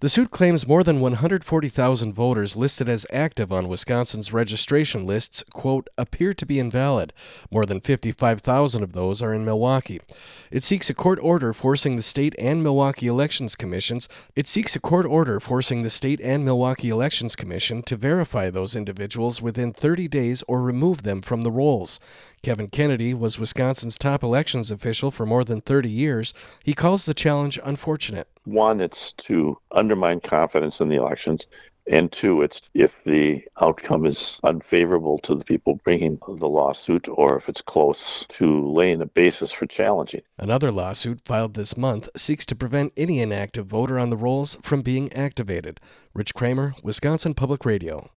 The suit claims more than 140,000 voters listed as active on Wisconsin's registration lists, quote, appear to be invalid. More than 55,000 of those are in Milwaukee. It seeks a court order forcing the state and Milwaukee Elections Commission to verify those individuals within 30 days or remove them from the rolls. Kevin Kennedy was Wisconsin's top elections official for more than 30 years. He calls the challenge unfortunate. One, it's to undermine confidence in the elections. And two, it's if the outcome is unfavorable to the people bringing the lawsuit or if it's close to laying a basis for challenging. Another lawsuit filed this month seeks to prevent any inactive voter on the rolls from being activated. Rich Kramer, Wisconsin Public Radio.